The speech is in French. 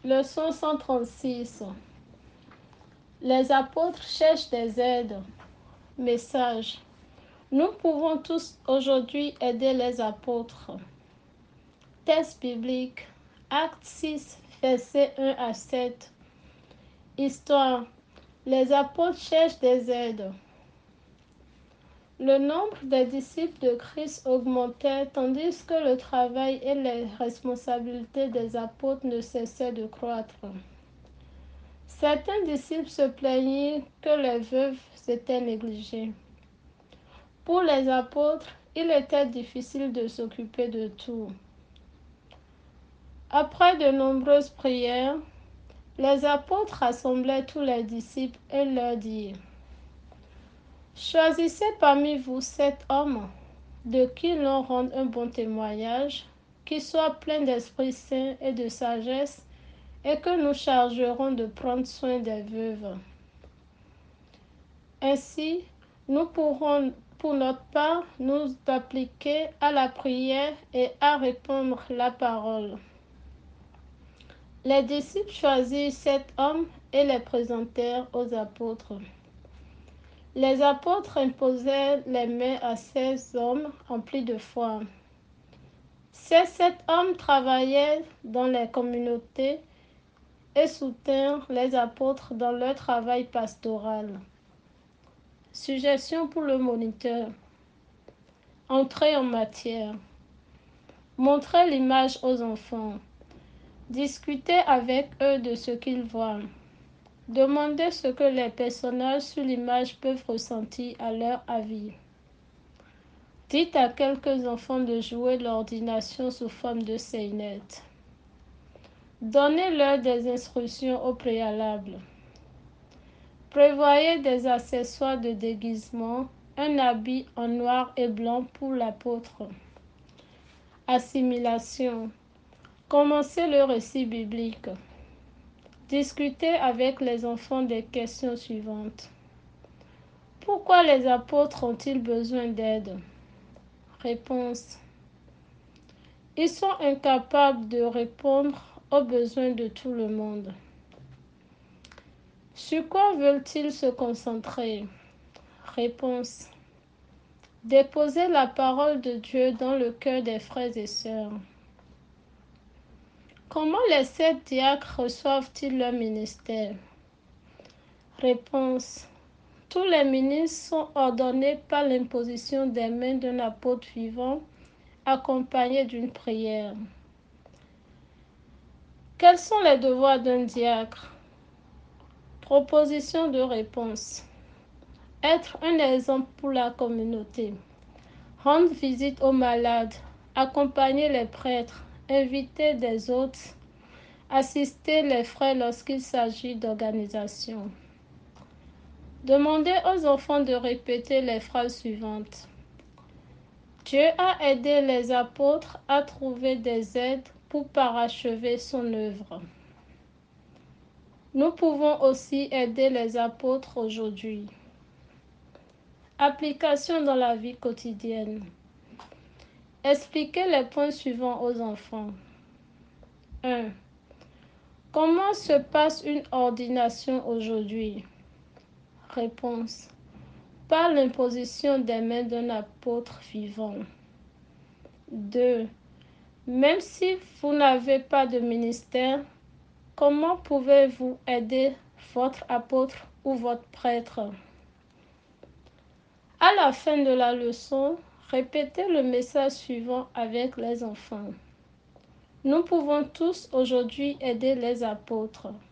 Leçon 136. Les apôtres cherchent des aides. Message. Nous pouvons tous aujourd'hui aider les apôtres. Texte biblique. Acte 6, versets 1 à 7. Histoire. Les apôtres cherchent des aides. Le nombre des disciples de Christ augmentait tandis que le travail et les responsabilités des apôtres ne cessaient de croître. Certains disciples se plaignaient que les veuves étaient négligées. Pour les apôtres, il était difficile de s'occuper de tout. Après de nombreuses prières, les apôtres rassemblaient tous les disciples et leur dirent: Choisissez parmi vous 7 hommes de qui l'on rende un bon témoignage, qui soient pleins d'Esprit Saint et de sagesse, et que nous chargerons de prendre soin des veuves. Ainsi, nous pourrons, pour notre part, nous appliquer à la prière et à répandre la parole. Les disciples choisirent 7 hommes et les présentèrent aux apôtres. Les apôtres imposèrent les mains à ces hommes emplis de foi. Ces 7 hommes travaillaient dans les communautés et soutinrent les apôtres dans leur travail pastoral. Suggestion pour le moniteur. Entrer en matière. Montrer l'image aux enfants. Discuter avec eux de ce qu'ils voient. Demander ce que les personnages sur l'image peuvent ressentir à leur avis. Dites à quelques enfants de jouer l'ordination sous forme de scénette. Donnez-leur des instructions au préalable. Prévoyez des accessoires de déguisement, un habit en noir et blanc pour l'apôtre. Assimilation. Commencez le récit biblique. Discutez avec les enfants des questions suivantes. Pourquoi les apôtres ont-ils besoin d'aide? Réponse. Ils sont incapables de répondre aux besoins de tout le monde. Sur quoi veulent-ils se concentrer? Réponse. Déposer la parole de Dieu dans le cœur des frères et sœurs. Comment les 7 diacres reçoivent-ils leur ministère? Réponse. Tous les ministres sont ordonnés par l'imposition des mains d'un apôtre vivant, accompagné d'une prière. Quels sont les devoirs d'un diacre? Proposition de réponse. Être un exemple pour la communauté. Rendre visite aux malades. Accompagner les prêtres. Inviter des hôtes. Assister les frères lorsqu'il s'agit d'organisation. Demandez aux enfants de répéter les phrases suivantes. Dieu a aidé les apôtres à trouver des aides pour parachever son œuvre. Nous pouvons aussi aider les apôtres aujourd'hui. Application dans la vie quotidienne. Expliquez les points suivants aux enfants. 1. Comment se passe une ordination aujourd'hui? Réponse. Par l'imposition des mains d'un apôtre vivant. 2. Même si vous n'avez pas de ministère, comment pouvez-vous aider votre apôtre ou votre prêtre? À la fin de la leçon, répétez le message suivant avec les enfants. Nous pouvons tous aujourd'hui aider les apôtres.